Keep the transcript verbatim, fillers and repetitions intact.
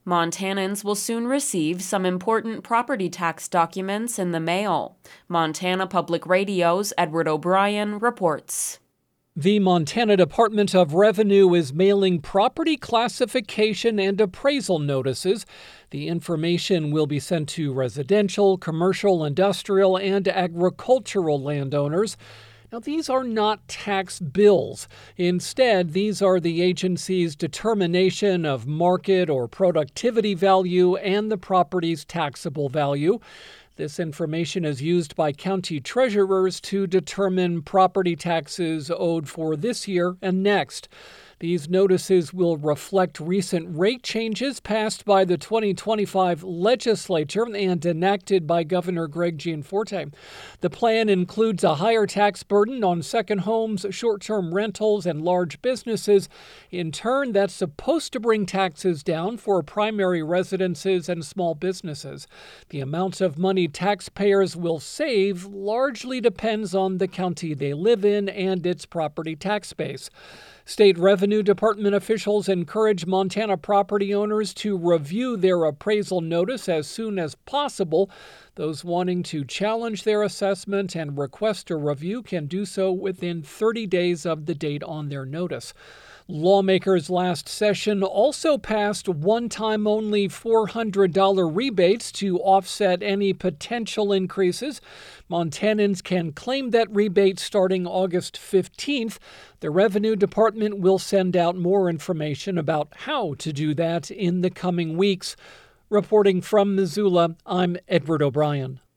Montanans will soon receive some important property tax documents in the mail. Montana Public Radio's Edward O'Brien reports. The Montana Department of Revenue is mailing property classification and appraisal notices. The information will be sent to residential, commercial, industrial, and agricultural landowners. Now, these are not tax bills. Instead, these are the agency's determination of market or productivity value and the property's taxable value. This information is used by county treasurers to determine property taxes owed for this year and next. These notices will reflect recent rate changes passed by the twenty twenty-five legislature and enacted by Governor Greg Gianforte. The plan includes a higher tax burden on second homes, short-term rentals, and large businesses. In turn, that's supposed to bring taxes down for primary residences and small businesses. The amount of money taxpayers will save largely depends on the county they live in and its property tax base. State Revenue Department officials encourage Montana property owners to review their appraisal notice as soon as possible. Those wanting to challenge their assessment and request a review can do so within thirty days of the date on their notice. Lawmakers last session also passed one-time only four hundred dollars rebates to offset any potential increases. Montanans can claim that rebate starting August fifteenth. The Revenue Department will send out more information about how to do that in the coming weeks. Reporting from Missoula, I'm Edward O'Brien.